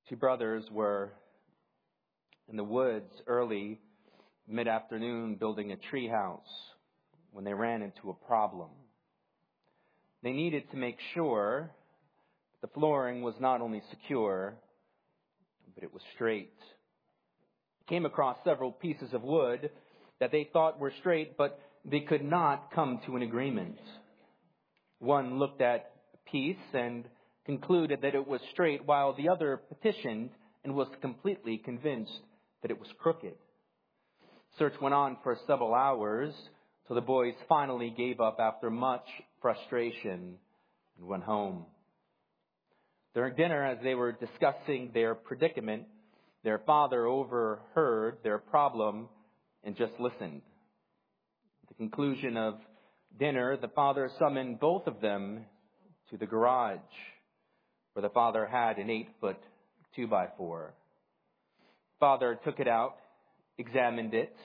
Two brothers were in the woods early mid-afternoon building a tree house when they ran into a problem. They needed to make sure the flooring was not only secure, but it was straight. Came across several pieces of wood that they thought were straight, but they could not come to an agreement. One looked at a piece and concluded that it was straight, while the other petitioned and was completely convinced that it was crooked. Search went on for several hours till the boys finally gave up after much frustration and went home. During dinner, as they were discussing their predicament, their father overheard their problem and just listened. At the conclusion of dinner, the father summoned both of them to the garage, where the father had an 8-foot 2x4. Father took it out, examined it,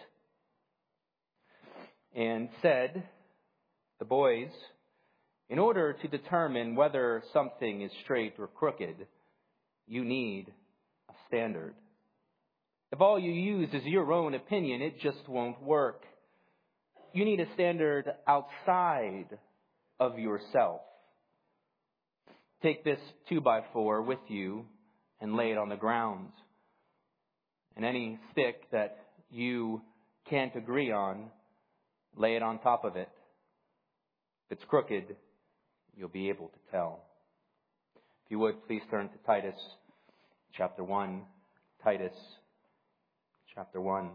and said, "The boys, in order to determine whether something is straight or crooked, you need a standard. If all you use is your own opinion, it just won't work. You need a standard outside of yourself. Take this 2x4 with you and lay it on the ground. And any stick that you can't agree on, lay it on top of it. If it's crooked, you'll be able to tell." If you would, please turn to Titus chapter 1. Titus chapter 1.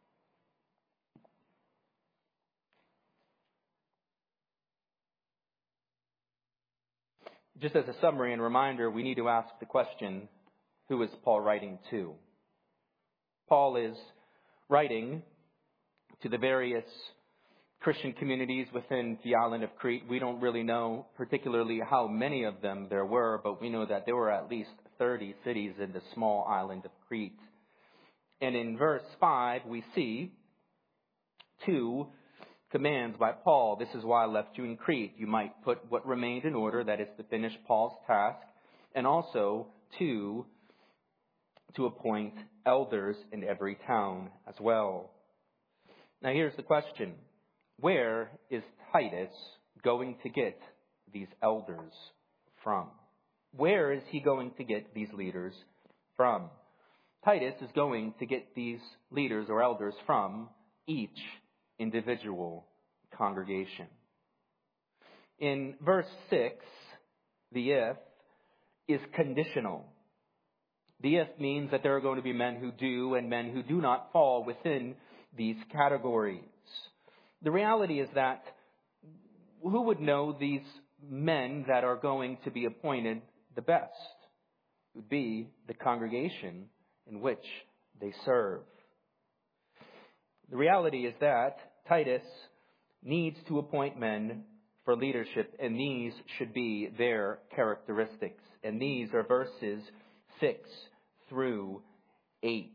Just as a summary and reminder, we need to ask the question, who is Paul writing to? Paul is writing to the various Christian communities within the island of Crete. We don't really know particularly how many of them there were, but we know that there were at least 30 cities in the small island of Crete. And in verse 5, we see two commands by Paul. "This is why I left you in Crete. You might put what remained in order," that is to finish Paul's task, and also to appoint elders in every town as well. Now here's the question. Where is Titus going to get these elders from? Where is he going to get these leaders from? Titus is going to get these leaders or elders from each individual congregation. In verse 6, the if is conditional. The if means that there are going to be men who do and men who do not fall within these categories. The reality is that who would know these men that are going to be appointed the best? It would be the congregation in which they serve. The reality is that Titus needs to appoint men for leadership, and these should be their characteristics. And these are verses 6 through 8.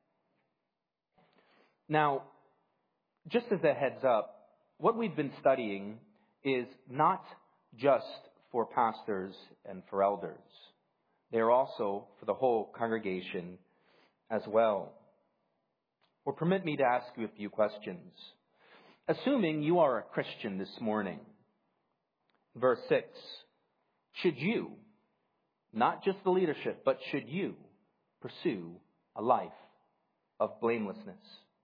Now, just as a heads up, what we've been studying is not just for pastors and for elders. They're also for the whole congregation as well. Or permit me to ask you a few questions. Assuming you are a Christian this morning, verse 6, should you, not just the leadership, but should you pursue a life of blamelessness?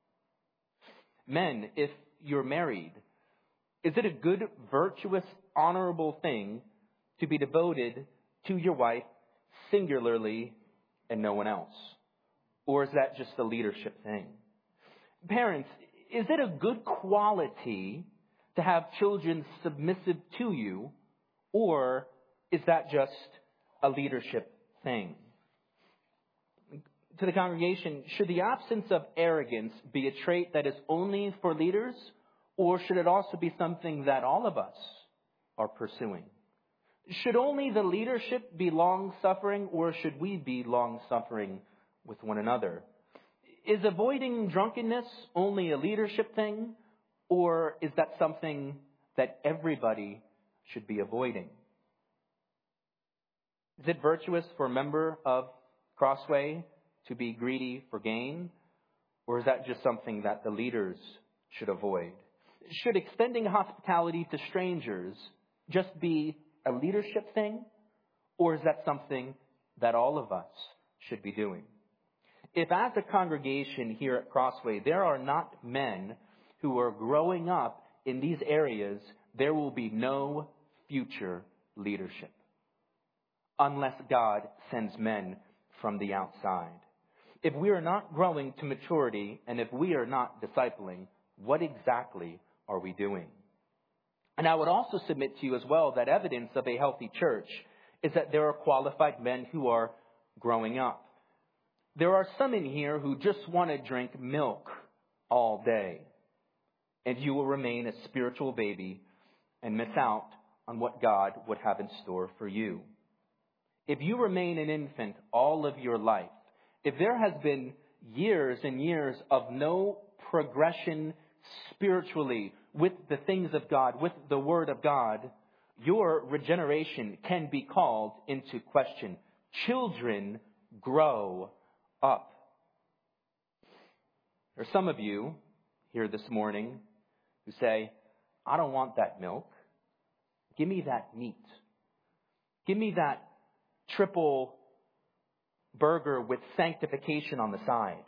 Men, if you're married, is it a good, virtuous, honorable thing to be devoted to your wife singularly and no one else? Or is that just a leadership thing? Parents, is it a good quality to have children submissive to you, or is that just a leadership thing? To the congregation, should the absence of arrogance be a trait that is only for leaders, or should it also be something that all of us are pursuing? Should only the leadership be long-suffering, or should we be long-suffering with one another? Is avoiding drunkenness only a leadership thing, or is that something that everybody should be avoiding? Is it virtuous for a member of Crossway to be greedy for gain? Or is that just something that the leaders should avoid? Should extending hospitality to strangers just be a leadership thing? Or is that something that all of us should be doing? If as a congregation here at Crossway, there are not men who are growing up in these areas, there will be no future leadership unless God sends men from the outside. If we are not growing to maturity and if we are not discipling, what exactly are we doing? And I would also submit to you as well that evidence of a healthy church is that there are qualified men who are growing up. There are some in here who just want to drink milk all day, and you will remain a spiritual baby and miss out on what God would have in store for you. If you remain an infant all of your life, if there has been years and years of no progression spiritually with the things of God, with the Word of God, your regeneration can be called into question. Children grow up. There are some of you here this morning who say, I don't want that milk. Give me that meat. Give me that triple burger with sanctification on the side.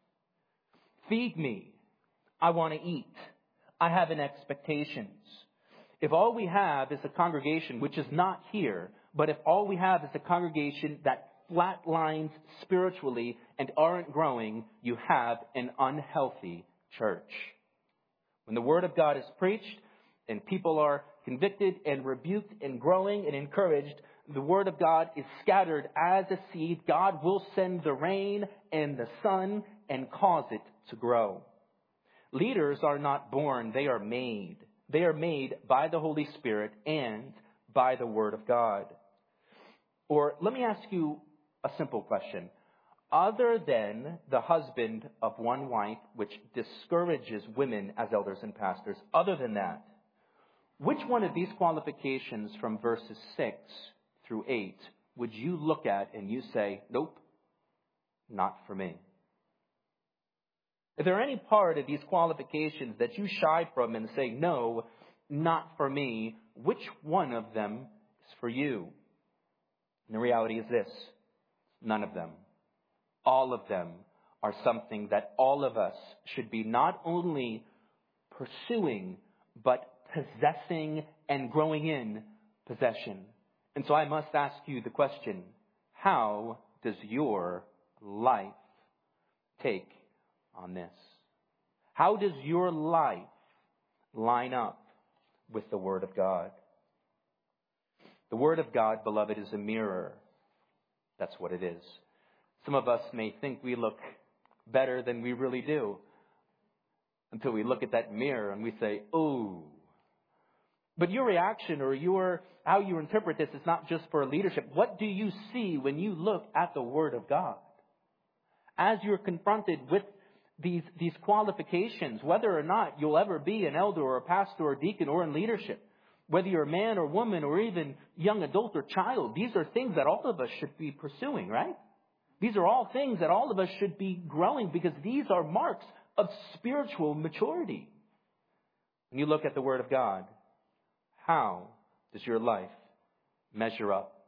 Feed me. I want to eat. I have an expectations. If all we have is a congregation, which is not here, but if all we have is a congregation that flatlines spiritually and aren't growing, you have an unhealthy church. When the Word of God is preached and people are convicted and rebuked and growing and encouraged, the Word of God is scattered as a seed. God will send the rain and the sun and cause it to grow. Leaders are not born, they are made. They are made by the Holy Spirit and by the Word of God. Or let me ask you a simple question. Other than the husband of one wife, which discourages women as elders and pastors, other than that, which one of these qualifications from verses 6 through 8 would you look at and you say, nope, not for me? Is there any part of these qualifications that you shy from and say, no, not for me? Which one of them is for you? And the reality is this, none of them. All of them are something that all of us should be not only pursuing, but possessing and growing in possession. And so I must ask you the question, how does your life take on this? How does your life line up with the Word of God? The Word of God, beloved, is a mirror. That's what it is. Some of us may think we look better than we really do until we look at that mirror and we say, ooh. But your reaction or how you interpret this is not just for leadership. What do you see when you look at the Word of God? As you're confronted with these qualifications, whether or not you'll ever be an elder or a pastor or a deacon or in leadership, whether you're a man or woman or even young adult or child, these are things that all of us should be pursuing, right? These are all things that all of us should be growing because these are marks of spiritual maturity. When you look at the Word of God, how does your life measure up?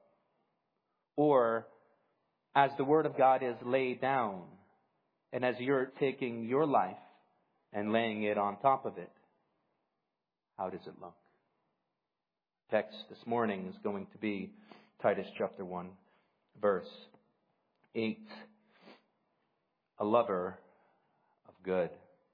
Or as the Word of God is laid down, and as you're taking your life and laying it on top of it, how does it look? Text this morning is going to be Titus chapter 1, verse 8. A lover of good.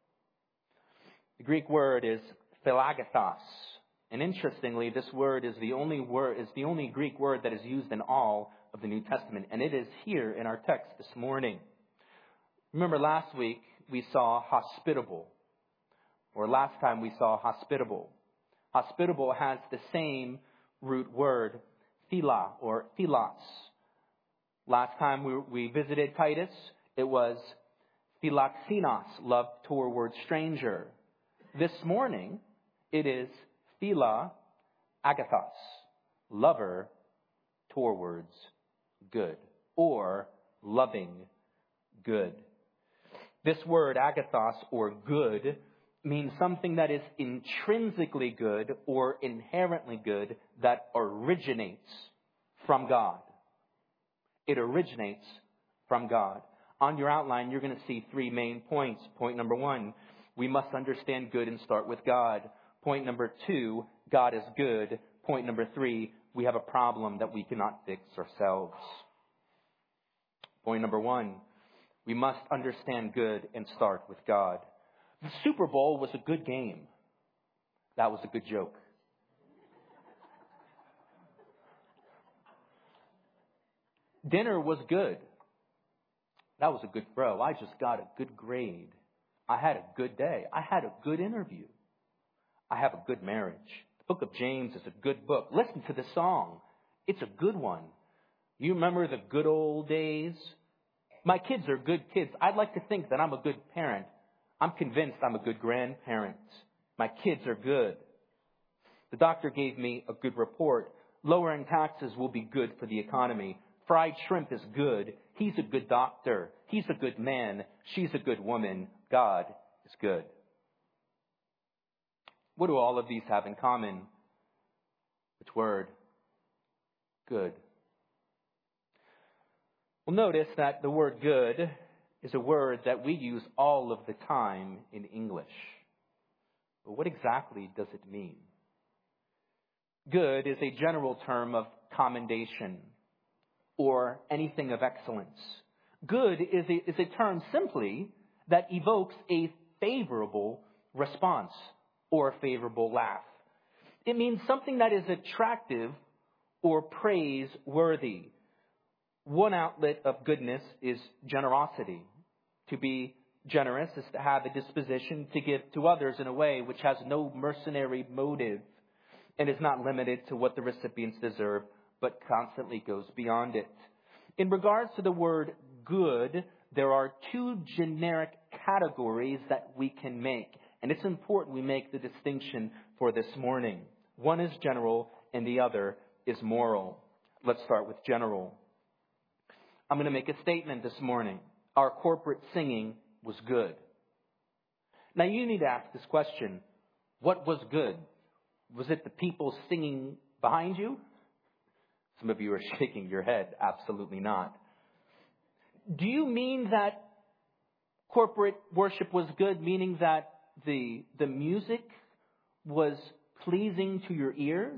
The Greek word is philagathos. And interestingly, this word is the only Greek word that is used in all of the New Testament. And it is here in our text this morning. Remember last week we saw hospitable. Or last time we saw hospitable. Hospitable has the same root word, phila or philos. Last time we visited Titus, it was philoxenos, love toward stranger. This morning, it is phila agathos, lover towards good, or loving, good. This word, agathos, or good, means something that is intrinsically good or inherently good that originates from God. It originates from God. On your outline, you're going to see three main points. Point number one, we must understand good and start with God. Point number two, God is good. Point number three, we have a problem that we cannot fix ourselves. Point number one, we must understand good and start with God. The Super Bowl was a good game. That was a good joke. Dinner was good. That was a good bro. I just got a good grade. I had a good day. I had a good interview. I have a good marriage. The book of James is a good book. Listen to the song. It's a good one. You remember the good old days? My kids are good kids. I'd like to think that I'm a good parent. I'm convinced I'm a good grandparent. My kids are good. The doctor gave me a good report. Lowering taxes will be good for the economy. Fried shrimp is good. He's a good doctor. He's a good man. She's a good woman. God is good. What do all of these have in common? Which word? Good. Well, notice that the word good is a word that we use all of the time in English. But what exactly does it mean? Good is a general term of commendation or anything of excellence. Good is a term simply that evokes a favorable response or a favorable laugh. It means something that is attractive or praiseworthy. One outlet of goodness is generosity. To be generous is to have a disposition to give to others in a way which has no mercenary motive and is not limited to what the recipients deserve, but constantly goes beyond it. In regards to the word good, there are two generic categories that we can make. And it's important we make the distinction for this morning. One is general and the other is moral. Let's start with general. I'm going to make a statement this morning. Our corporate singing was good. Now you need to ask this question. What was good? Was it the people singing behind you? Some of you are shaking your head. Absolutely not. Do you mean that corporate worship was good, meaning that the music was pleasing to your ears?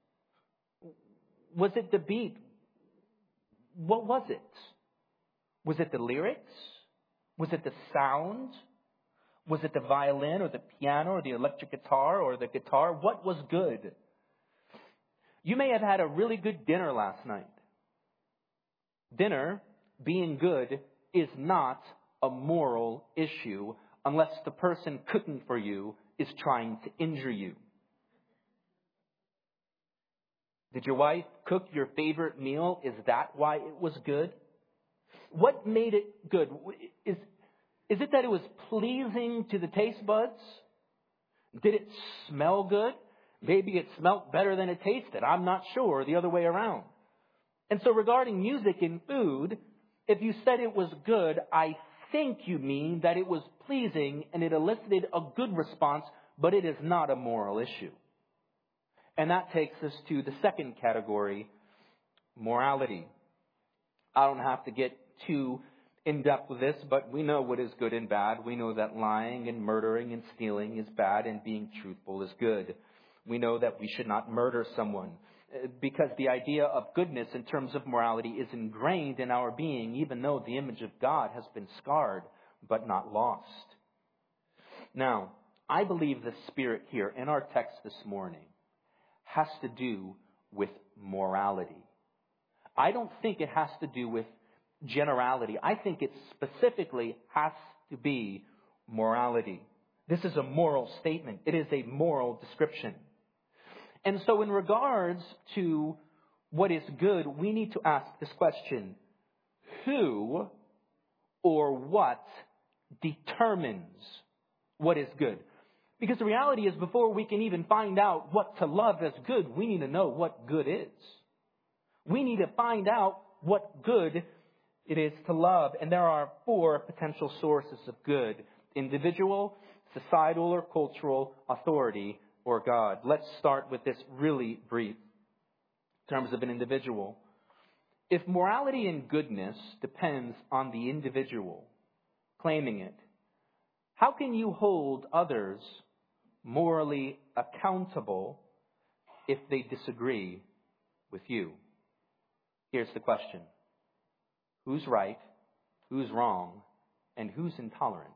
Was it the beat? What was it? Was it the lyrics? Was it the sound? Was it the violin or the piano or the electric guitar or the guitar? What was good? You may have had a really good dinner last night. Dinner, being good, is not a moral issue unless the person cooking for you is trying to injure you. Did your wife cook your favorite meal? Is that why it was good? What made it good? Is it that it was pleasing to the taste buds? Did it smell good? Maybe it smelled better than it tasted. I'm not sure. The other way around. And so regarding music and food, if you said it was good, I think you mean that it was pleasing and it elicited a good response, but it is not a moral issue. And that takes us to the second category, morality. I don't have to get too in-depth with this, but we know what is good and bad. We know that lying and murdering and stealing is bad and being truthful is good. We know that we should not murder someone because the idea of goodness in terms of morality is ingrained in our being, even though the image of God has been scarred but not lost. Now, I believe the spirit here in our text this morning has to do with morality. I don't think it has to do with generality. I think it specifically has to be morality. This is a moral statement. It is a moral description. And so in regards to what is good, we need to ask this question. Who or what determines what is good? Because the reality is, before we can even find out what to love as good, we need to know what good is. We need to find out what good It is to love. And there are 4 potential sources of good: individual, societal or cultural, authority, or God. Let's start with this really brief in terms of an individual. If morality and goodness depends on the individual claiming it, how can you hold others morally accountable if they disagree with you? Here's the question: who's right, who's wrong, and who's intolerant?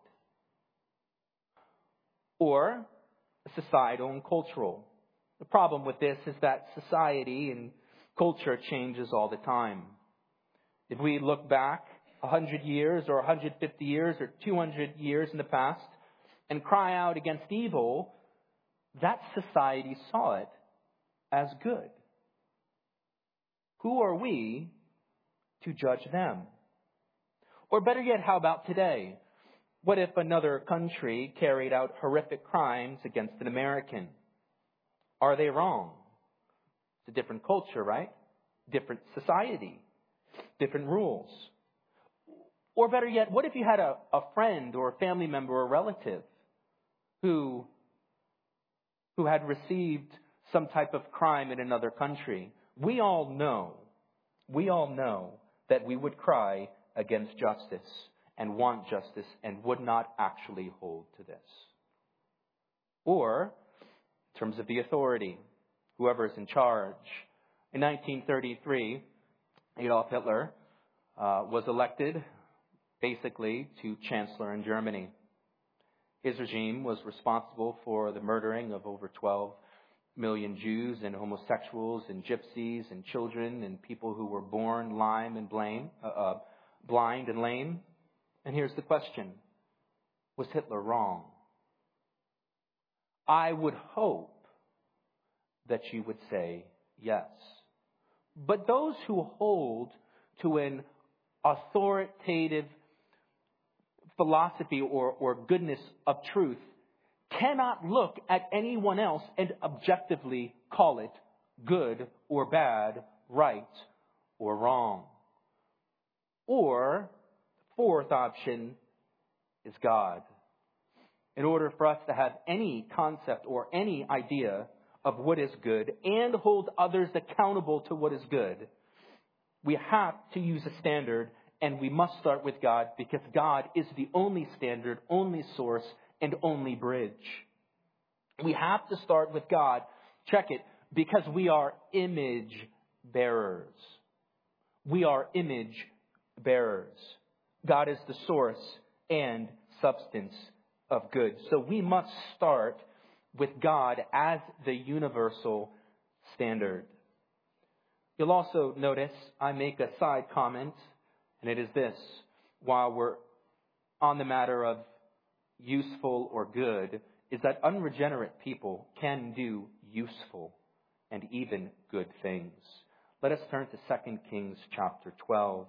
Or societal and cultural. The problem with this is that society and culture changes all the time. If we look back 100 years or 150 years or 200 years in the past and cry out against evil, that society saw it as good. Who are we to judge them? Or better yet, how about today? What if another country carried out horrific crimes against an American? Are they wrong? It's a different culture, right? Different society, different rules. Or better yet, what if you had a friend or a family member or relative who had received some type of crime in another country? We all know that we would cry against justice and want justice and would not actually hold to this. Or, in terms of the authority, whoever is in charge. In 1933, Adolf Hitler was elected basically to chancellor in Germany. His regime was responsible for the murdering of over 12 million Jews and homosexuals and gypsies and children and people who were born blind and lame. And here's the question: was Hitler wrong? I would hope that you would say yes. But those who hold to an authoritative philosophy or goodness of truth cannot look at anyone else and objectively call it good or bad, right or wrong. Or, the 4th option is God. In order for us to have any concept or any idea of what is good and hold others accountable to what is good, we have to use a standard, and we must start with God, because God is the only standard, only source, and only bridge. We have to start with God. Check it, because we are image bearers. We are image bearers. God is the source and substance of good. So we must start with God as the universal standard. You'll also notice I make a side comment, and it is this: while we're on the matter of useful or good, is that unregenerate people can do useful and even good things. Let us turn to 2 Kings chapter 12.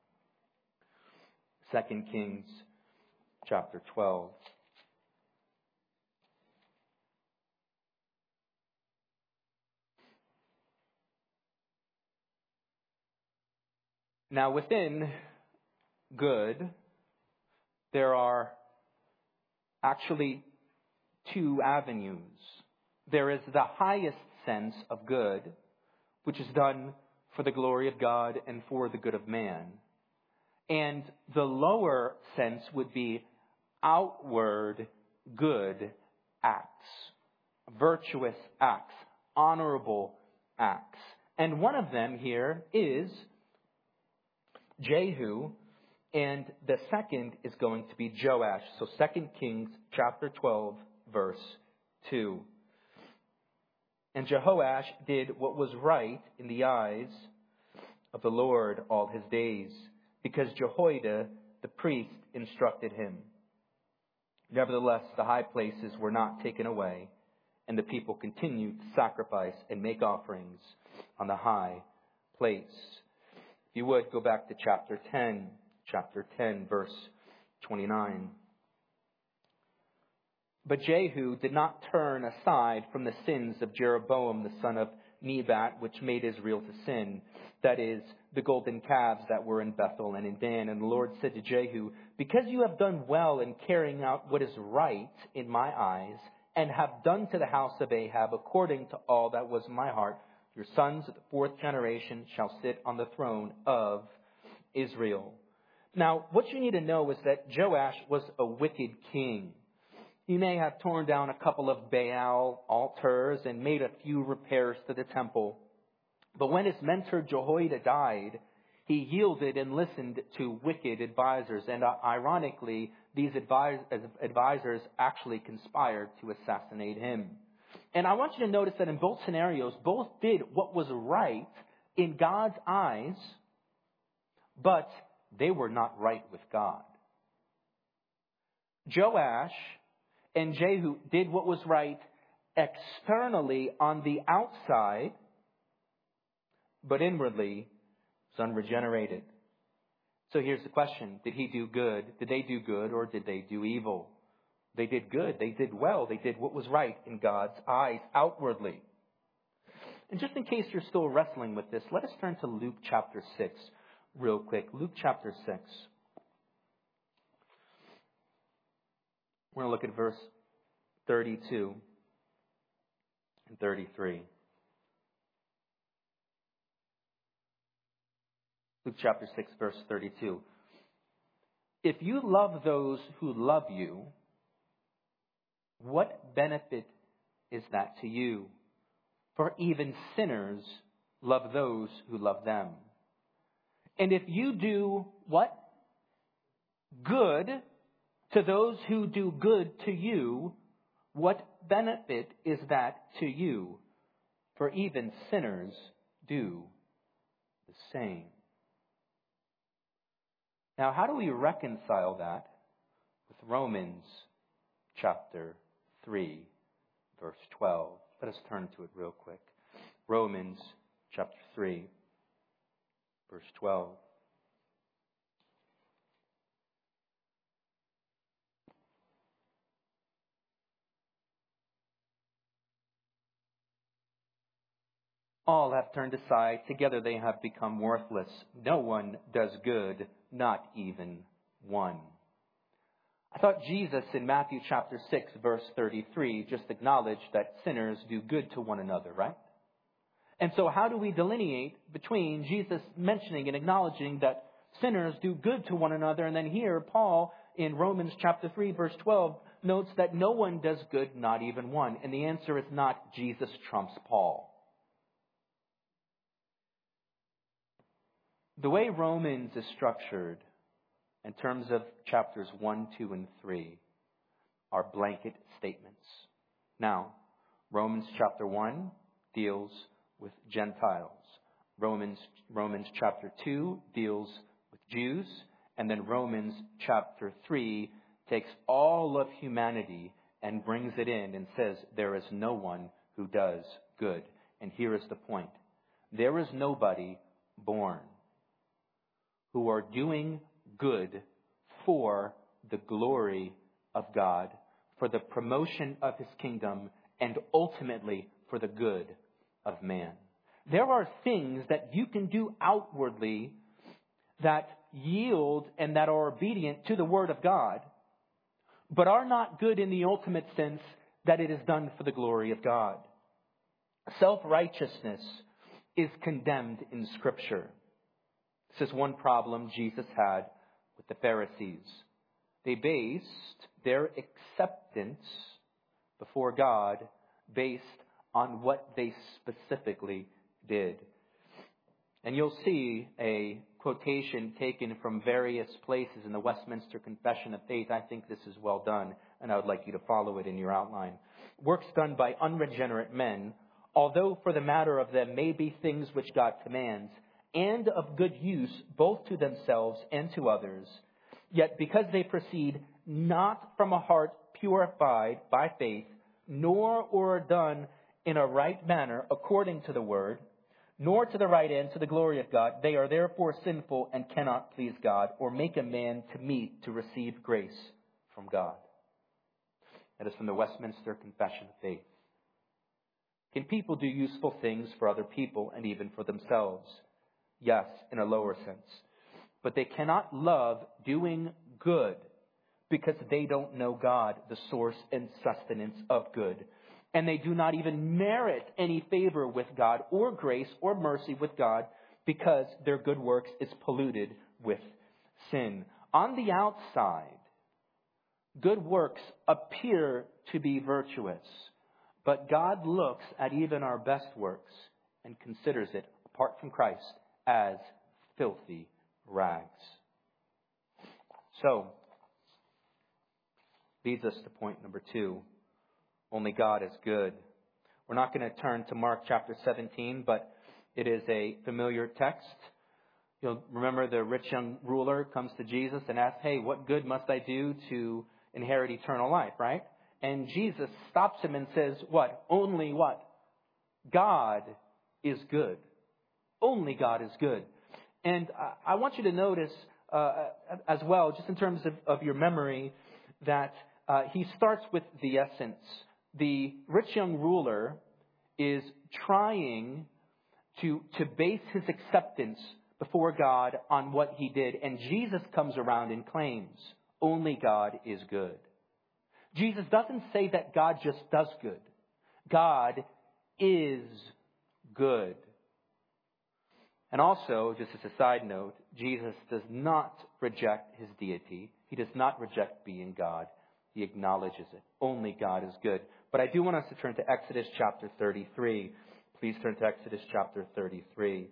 2 Kings chapter 12. Now, within good, there are actually 2 avenues. There is the highest sense of good, which is done for the glory of God and for the good of man. And the lower sense would be outward good acts, virtuous acts, honorable acts. And one of them here is Jehu, and the second is going to be Joash. So 2 Kings chapter 12, verse 2. And Jehoash did what was right in the eyes of the Lord all his days, because Jehoiada the priest instructed him. Nevertheless, the high places were not taken away, and the people continued to sacrifice and make offerings on the high place. If you would, go back to chapter 10, verse 29. But Jehu did not turn aside from the sins of Jeroboam the son of Nebat, which made Israel to sin. that is, the golden calves that were in Bethel and in Dan. And the Lord said to Jehu, because you have done well in carrying out what is right in my eyes, and have done to the house of Ahab according to all that was in my heart, your sons of the fourth generation shall sit on the throne of Israel. Now, what you need to know is that Joash was a wicked king. He may have torn down a couple of Baal altars and made a few repairs to the temple. But when his mentor Jehoiada died, he yielded and listened to wicked advisors. And ironically, these advisors actually conspired to assassinate him. And I want you to notice that in both scenarios, both did what was right in God's eyes, but they were not right with God. Joash and Jehu did what was right externally on the outside, but inwardly was unregenerated. So here's the question. Did he do good? Did they do good, or did they do evil? They did good. They did well. They did what was right in God's eyes outwardly. And just in case you're still wrestling with this, let us turn to Luke chapter 6 real quick. Luke chapter 6. We're going to look at verse 32 and 33. Luke chapter 6, verse 32. If you love those who love you, what benefit is that to you? For even sinners love those who love them. And if you do what? Good to those who do good to you, what benefit is that to you? For even sinners do the same. Now, how do we reconcile that with Romans chapter 3, verse 12? Let us turn to it real quick. Romans chapter 3, verse 12. All have turned aside. Together they have become worthless. No one does good, not even one. I thought Jesus in Matthew chapter 6, verse 33, just acknowledged that sinners do good to one another, right? And so how do we delineate between Jesus mentioning and acknowledging that sinners do good to one another, and then here Paul in Romans chapter 3, verse 12, notes that no one does good, not even one. And the answer is not Jesus trumps Paul. The way Romans is structured in terms of chapters 1, 2, and 3 are blanket statements. Now, Romans chapter 1 deals with Gentiles. Romans chapter 2 deals with Jews. And then Romans chapter 3 takes all of humanity and brings it in and says, there is no one who does good. And here is the point. There is nobody born who are doing good for the glory of God, for the promotion of His kingdom, and ultimately for the good of man. There are things that you can do outwardly that yield and that are obedient to the Word of God, but are not good in the ultimate sense that it is done for the glory of God. Self-righteousness is condemned in Scripture. This is one problem Jesus had with the Pharisees. They based their acceptance before God based on what they specifically did. And you'll see a quotation taken from various places in the Westminster Confession of Faith. I think this is well done, and I would like you to follow it in your outline. Works done by unregenerate men, although for the matter of them may be things which God commands, and of good use both to themselves and to others, yet because they proceed not from a heart purified by faith, nor are done in a right manner according to the word, nor to the right end to the glory of God, they are therefore sinful and cannot please God or make a man to meet to receive grace from God. That is from the Westminster Confession of Faith. Can people do useful things for other people and even for themselves? Yes, in a lower sense. But they cannot love doing good because they don't know God, the source and sustenance of good. And they do not even merit any favor with God or grace or mercy with God because their good works is polluted with sin. On the outside, good works appear to be virtuous, but God looks at even our best works and considers it, apart from Christ, as filthy rags. So, leads us to point number 2. Only God is good. We're not going to turn to Mark chapter 17, but it is a familiar text. You'll remember the rich young ruler comes to Jesus and asks, hey, what good must I do to inherit eternal life, right? And Jesus stops him and says, what? Only what? God is good. Only God is good. And I want you to notice as well, just in terms of your memory, that he starts with the essence. The rich young ruler is trying to base his acceptance before God on what he did. And Jesus comes around and claims, only God is good. Jesus doesn't say that God just does good. God is good. And also, just as a side note, Jesus does not reject his deity. He does not reject being God. He acknowledges it. Only God is good. But I do want us to turn to Exodus chapter 33. Please turn to Exodus chapter 33.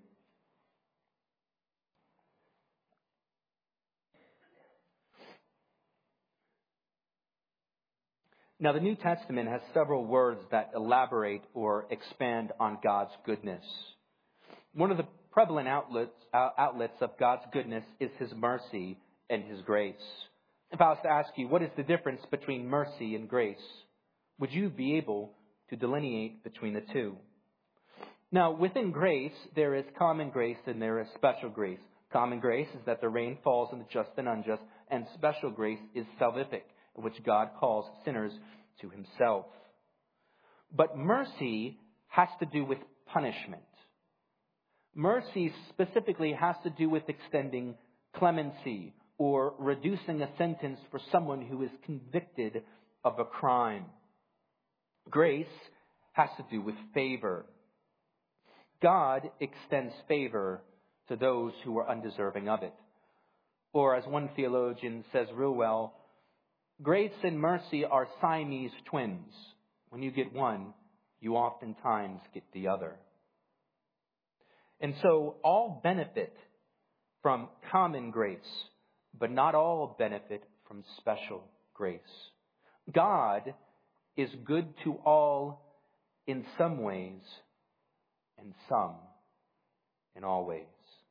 Now, the New Testament has several words that elaborate or expand on God's goodness. One of the prevalent outlets of God's goodness is his mercy and his grace. If I was to ask you, what is the difference between mercy and grace? Would you be able to delineate between the two? Now, within grace, there is common grace and there is special grace. Common grace is that the rain falls on the just and unjust, and special grace is salvific, in which God calls sinners to himself. But mercy has to do with punishment. Mercy specifically has to do with extending clemency or reducing a sentence for someone who is convicted of a crime. Grace has to do with favor. God extends favor to those who are undeserving of it. Or as one theologian says real well, grace and mercy are Siamese twins. When you get one, you oftentimes get the other. And so all benefit from common grace, but not all benefit from special grace. God is good to all in some ways and some in all ways.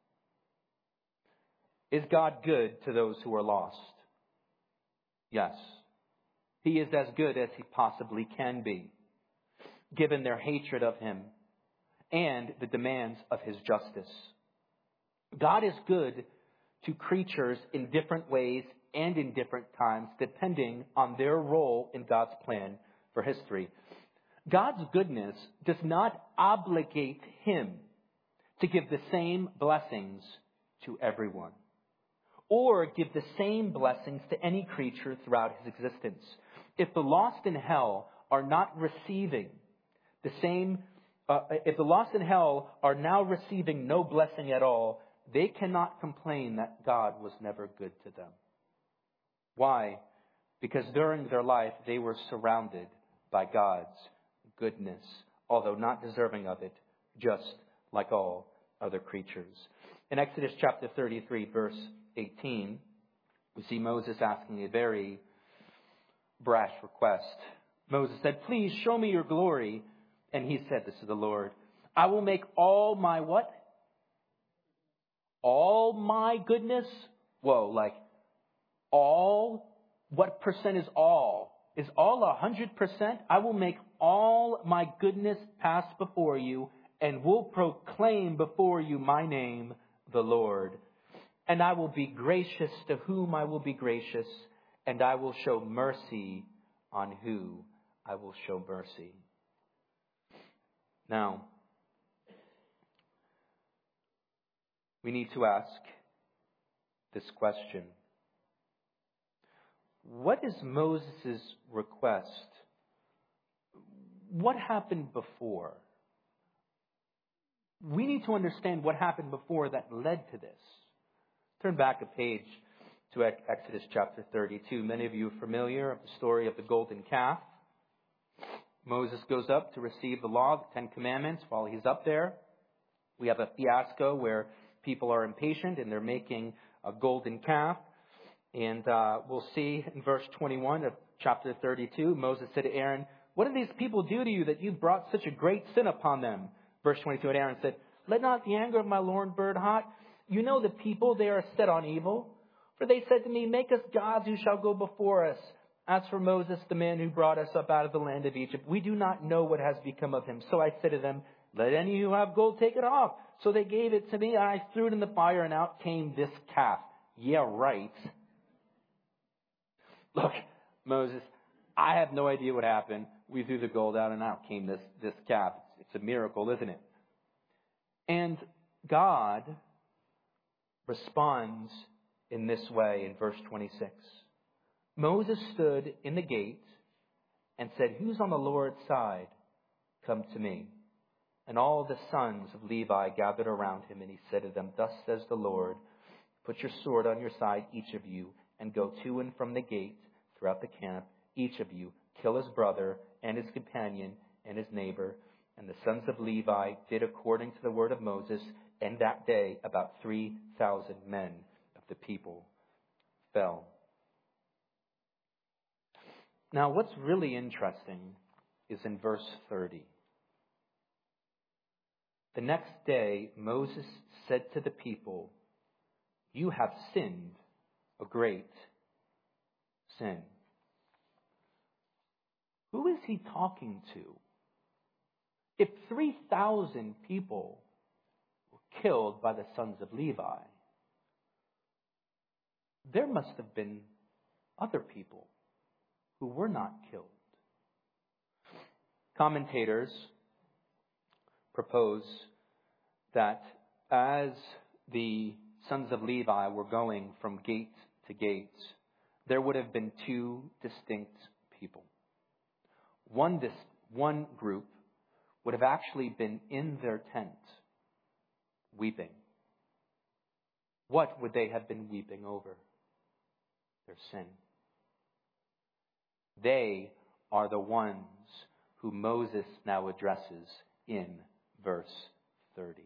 Is God good to those who are lost? Yes. He is as good as he possibly can be, given their hatred of him and the demands of his justice. God is good to creatures in different ways and in different times, depending on their role in God's plan for history. God's goodness does not obligate him to give the same blessings to everyone, or give the same blessings to any creature throughout his existence. If the lost in hell are not receiving the same, if the lost in hell are now receiving no blessing at all, they cannot complain that God was never good to them. Why? Because during their life they were surrounded by God's goodness, although not deserving of it, just like all other creatures. In Exodus chapter 33, verse 18, we see Moses asking a very brash request. Moses said, "Please show me your glory." And he said this to the Lord, "I will make all my" what? All my goodness? Whoa, like all? What percent is all? Is all 100%? I will make all my goodness pass before you and will proclaim before you my name, the Lord. And I will be gracious to whom I will be gracious, and I will show mercy on who I will show mercy. Now, we need to ask this question. What is Moses' request? What happened before? We need to understand what happened before that led to this. Turn back a page to Exodus chapter 32. Many of you are familiar with the story of the golden calf. Moses goes up to receive the law, the Ten Commandments. While he's up there, we have a fiasco where people are impatient and they're making a golden calf. And we'll see in verse 21 of chapter 32, Moses said to Aaron, "What did these people do to you that you brought such a great sin upon them?" Verse 22, and Aaron said, "Let not the anger of my Lord burn hot. You know the people, they are set on evil. For they said to me, 'Make us gods who shall go before us.' As for Moses, the man who brought us up out of the land of Egypt, we do not know what has become of him. So I said to them, 'Let any who have gold take it off.' So they gave it to me, and I threw it in the fire, and out came this calf." Yeah, right. Look, Moses, I have no idea what happened. We threw the gold out, and out came this calf. It's a miracle, isn't it? And God responds in this way in verse 26. Moses stood in the gate and said, "Who's on the Lord's side? Come to me." And all the sons of Levi gathered around him, and he said to them, "Thus says the Lord, put your sword on your side, each of you, and go to and from the gate throughout the camp. Each of you kill his brother and his companion and his neighbor." And the sons of Levi did according to the word of Moses, and that day about 3,000 men of the people fell. Now, what's really interesting is in verse 30. The next day, Moses said to the people, "You have sinned a great sin." Who is he talking to? If 3,000 people were killed by the sons of Levi, there must have been other people who were not killed. Commentators propose that as the sons of Levi were going from gate to gate, there would have been two distinct people. One group would have actually been in their tent, weeping. What would they have been weeping over? Their sin. They are the ones who Moses now addresses in verse 30.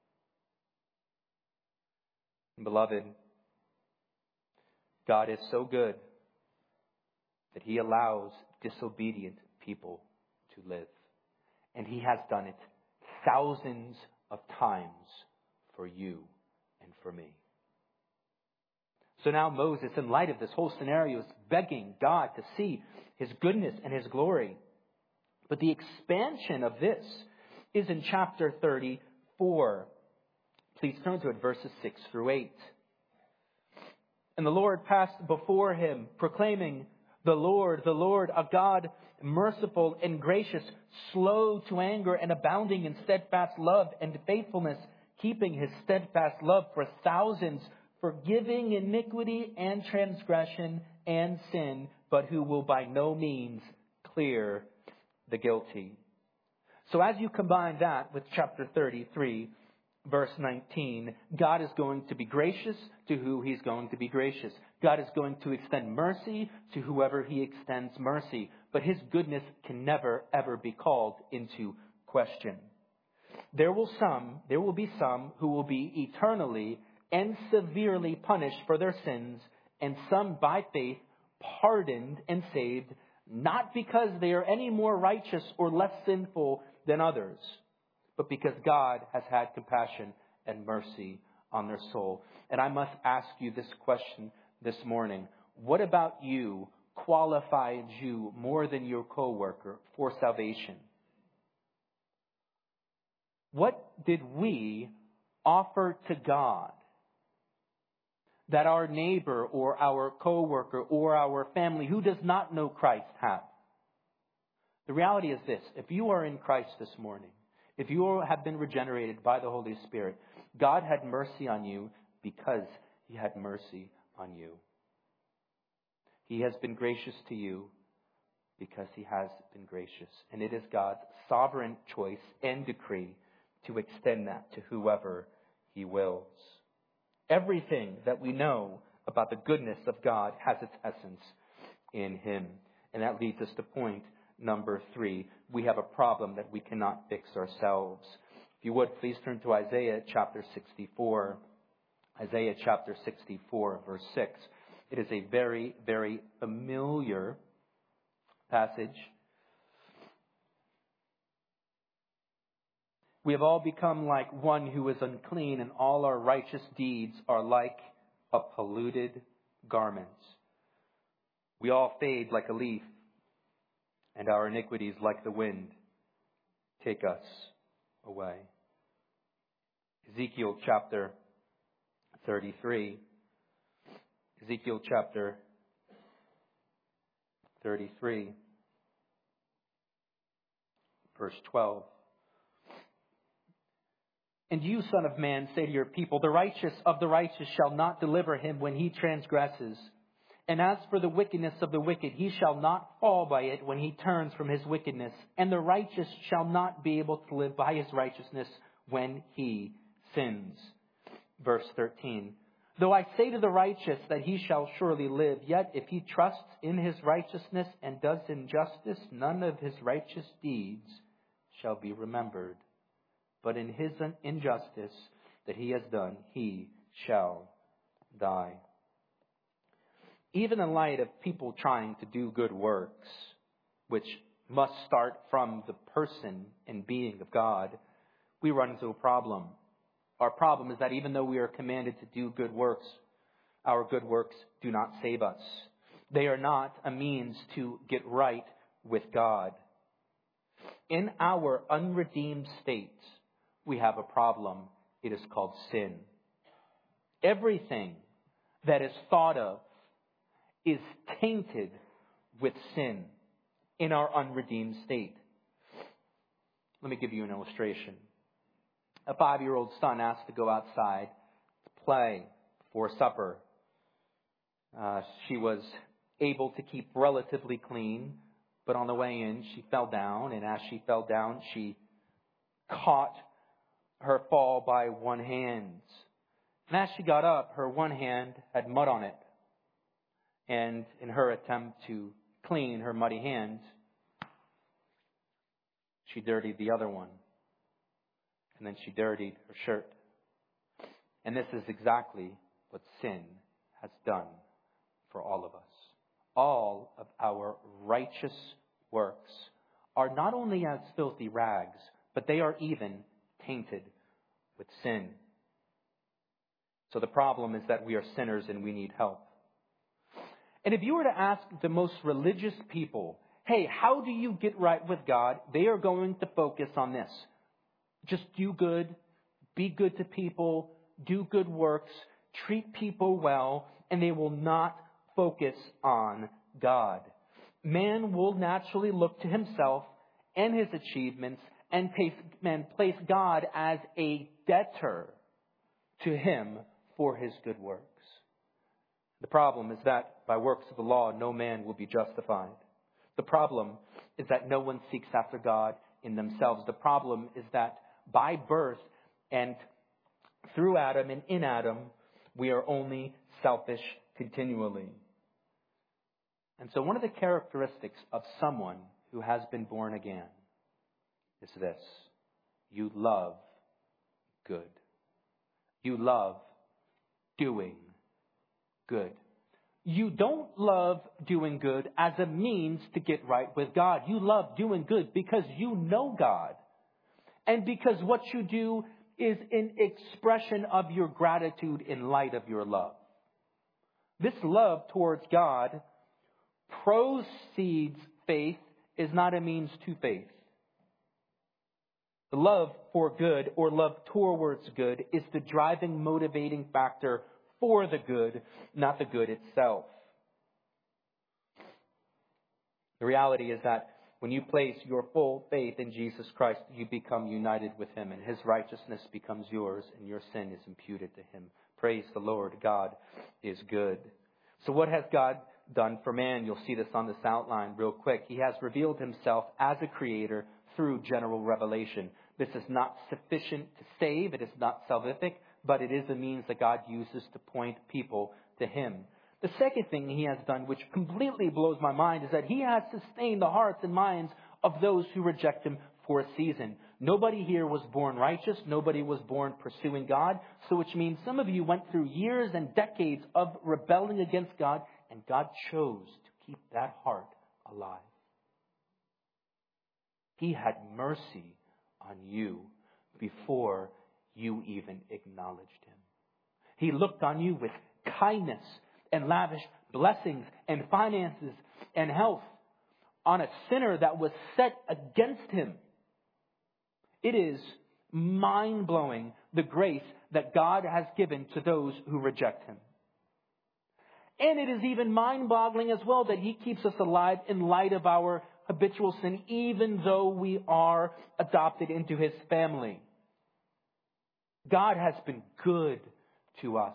Beloved, God is so good that he allows disobedient people to live. And he has done it thousands of times for you and for me. So now Moses, in light of this whole scenario, is begging God to see his goodness and his glory. But the expansion of this is in chapter 34. Please turn to it, verses 6 through 8. "And the Lord passed before him, proclaiming, 'The Lord, a God merciful and gracious, slow to anger and abounding in steadfast love and faithfulness, keeping his steadfast love for thousands, forgiving iniquity and transgression and sin, but who will by no means clear the guilty.'" So as you combine that with chapter 33, verse 19, God is going to be gracious to who he's going to be gracious. God is going to extend mercy to whoever he extends mercy. But his goodness can never, ever be called into question. There will be some who will be eternally and severely punished for their sins, and some by faith pardoned and saved, not because they are any more righteous or less sinful than others, but because God has had compassion and mercy on their soul. And I must ask you this question this morning. What about you qualifies you more than your coworker for salvation? What did we offer to God that our neighbor or our coworker or our family who does not know Christ have? The reality is this: if you are in Christ this morning, if you have been regenerated by the Holy Spirit, God had mercy on you because he had mercy on you. He has been gracious to you because he has been gracious. And it is God's sovereign choice and decree to extend that to whoever he wills. Everything that we know about the goodness of God has its essence in him. And that leads us to point number 3. We have a problem that we cannot fix ourselves. If you would, please turn to Isaiah chapter 64. Isaiah chapter 64, verse 6. It is a very, very familiar passage. We have all become like one who is unclean, and all our righteous deeds are like a polluted garment. We all fade like a leaf, and our iniquities like the wind take us away. Ezekiel chapter 33. Ezekiel chapter 33, verse 12. And you, son of man, say to your people, the righteous of the righteous shall not deliver him when he transgresses. And as for the wickedness of the wicked, he shall not fall by it when he turns from his wickedness. And the righteous shall not be able to live by his righteousness when he sins. Verse 13. Though I say to the righteous that he shall surely live, yet if he trusts in his righteousness and does injustice, none of his righteous deeds shall be remembered. But in his injustice that he has done, he shall die. Even in light of people trying to do good works, which must start from the person and being of God, we run into a problem. Our problem is that even though we are commanded to do good works, our good works do not save us. They are not a means to get right with God. In our unredeemed state, we have a problem. It is called sin. Everything that is thought of is tainted with sin in our unredeemed state. Let me give you an illustration. A 5-year-old son asked to go outside to play before supper. She was able to keep relatively clean, but on the way in, she fell down. And as she fell down, she caught her fall by one hand. And as she got up, her one hand had mud on it. And in her attempt to clean her muddy hands, she dirtied the other one. And then she dirtied her shirt. And this is exactly what sin has done for all of us. All of our righteous works are not only as filthy rags, but they are even tainted with sin. So the problem is that we are sinners and we need help. And if you were to ask the most religious people, hey, how do you get right with God? They are going to focus on this. Just do good, be good to people, do good works, treat people well, and they will not focus on God. Man will naturally look to himself and his achievements and place God as a debtor to him for his good works. The problem is that by works of the law, no man will be justified. The problem is that no one seeks after God in themselves. The problem is that by birth and through Adam and in Adam, we are only selfish continually. And so one of the characteristics of someone who has been born again is this: you love good. You love doing good. You don't love doing good as a means to get right with God. You love doing good because you know God. And because what you do is an expression of your gratitude in light of your love. This love towards God proceeds faith, is not a means to faith. The love for good or love towards good is the driving, motivating factor for the good, not the good itself. The reality is that When you place your full faith in Jesus Christ, you become united with him, and his righteousness becomes yours, and your sin is imputed to him. Praise the Lord. God is good. So what has God done for man? You'll see this on this outline real quick. He has revealed himself as a creator through general revelation. This is not sufficient to save. It is not salvific, but it is a means that God uses to point people to him. The second thing he has done, which completely blows my mind, is that he has sustained the hearts and minds of those who reject him for a season. Nobody here was born righteous. Nobody was born pursuing God. So which means some of you went through years and decades of rebelling against God, and God chose to keep that heart alive. He had mercy on you before you even acknowledged him. He looked on you with kindness and lavished blessings and finances and health on a sinner that was set against him. It is mind-blowing, the grace that God has given to those who reject him. And it is even mind-boggling as well that he keeps us alive in light of our habitual sin, even though we are adopted into his family. God has been good to us.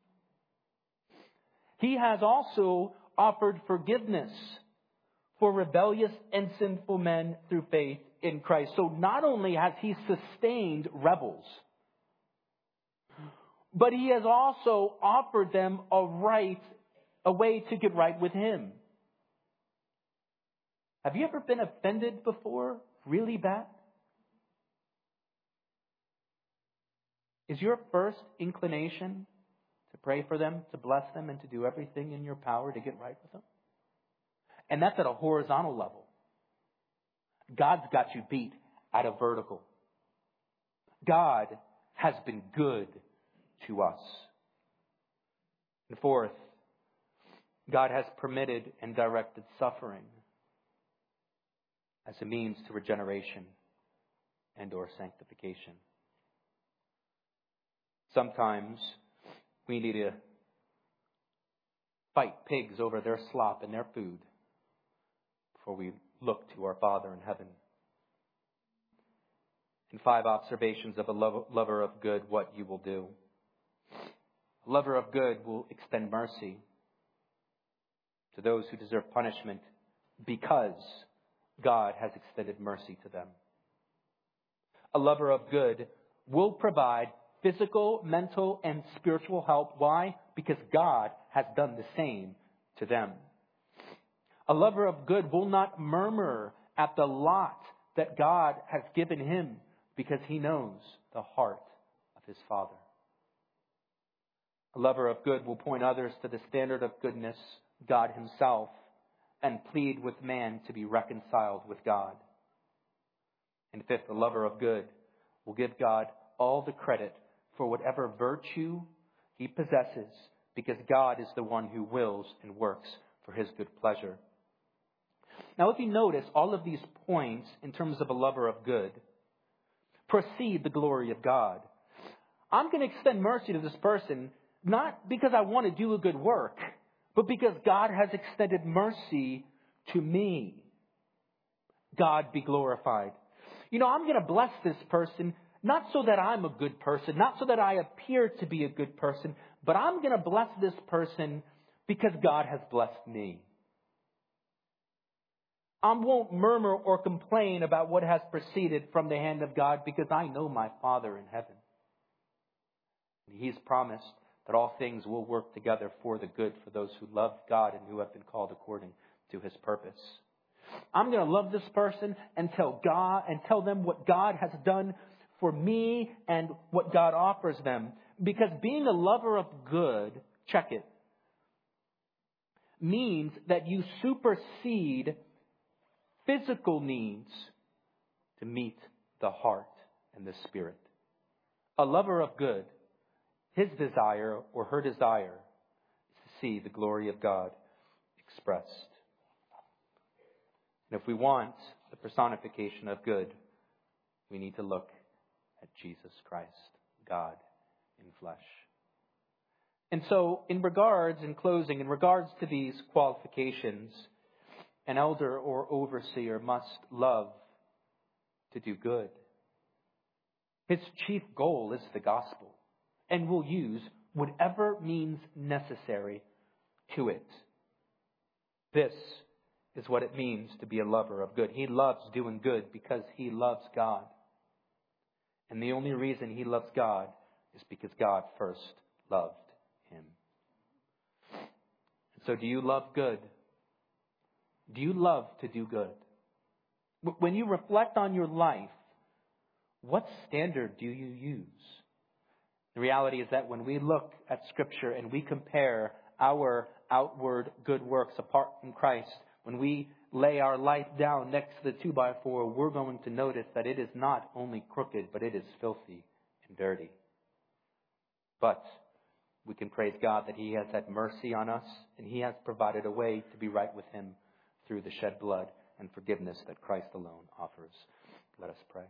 He has also offered forgiveness for rebellious and sinful men through faith in Christ. So not only has he sustained rebels, but he has also offered them a way to get right with him. Have you ever been offended before? Really bad? Is your first inclination to pray for them, to bless them, and to do everything in your power to get right with them? And that's at a horizontal level. God's got you beat at a vertical. God has been good to us. And fourth, God has permitted and directed suffering as a means to regeneration and or sanctification. Sometimes we need to fight pigs over their slop and their food before we look to our Father in heaven. In 5 observations of a lover of good, what you will do. A lover of good will extend mercy to those who deserve punishment because God has extended mercy to them. A lover of good will provide physical, mental, and spiritual help. Why? Because God has done the same to them. A lover of good will not murmur at the lot that God has given him because he knows the heart of his Father. A lover of good will point others to the standard of goodness, God himself, and plead with man to be reconciled with God. And fifth, a lover of good will give God all the credit for whatever virtue he possesses, because God is the one who wills and works for his good pleasure. Now, if you notice, all of these points in terms of a lover of good precede the glory of God. I'm going to extend mercy to this person, not because I want to do a good work, but because God has extended mercy to me. God be glorified. I'm going to bless this person, not so that I'm a good person, not so that I appear to be a good person, but I'm going to bless this person because God has blessed me. I won't murmur or complain about what has proceeded from the hand of God because I know my Father in heaven. And he's promised that all things will work together for the good for those who love God and who have been called according to his purpose. I'm going to love this person and tell them what God has done for me and what God offers them. Because being a lover of good, check it, means that you supersede physical needs to meet the heart and the spirit. A lover of good, his desire or her desire is to see the glory of God expressed. And if we want the personification of good, we need to look at Jesus Christ, God in flesh. And so, in regards to these qualifications, an elder or overseer must love to do good. His chief goal is the gospel, and will use whatever means necessary to it. This is what it means to be a lover of good. He loves doing good because he loves God. And the only reason he loves God is because God first loved him. So do you love good? Do you love to do good? When you reflect on your life, what standard do you use? The reality is that when we look at Scripture and we compare our outward good works apart from Christ, when we lay our life down next to the 2x4, we're going to notice that it is not only crooked, but it is filthy and dirty. But we can praise God that he has had mercy on us, and he has provided a way to be right with him through the shed blood and forgiveness that Christ alone offers. Let us pray.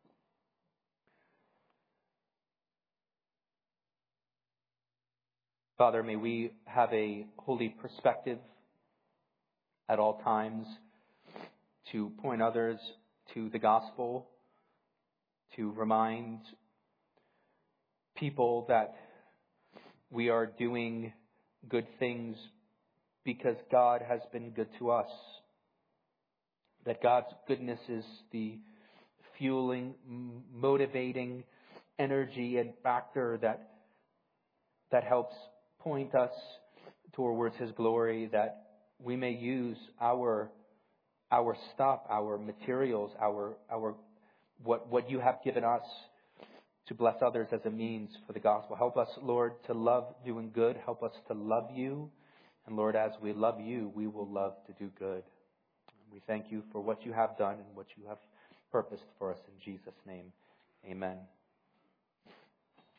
Father, may we have a holy perspective at all times to point others to the gospel, to remind people that we are doing good things because God has been good to us. That God's goodness is the fueling, motivating energy and factor that helps point us towards his glory, that we may use our stuff, our materials, what you have given us to bless others as a means for the gospel. Help us, Lord, to love doing good. Help us to love you. And Lord, as we love you, we will love to do good. We thank you for what you have done and what you have purposed for us in Jesus' name. Amen.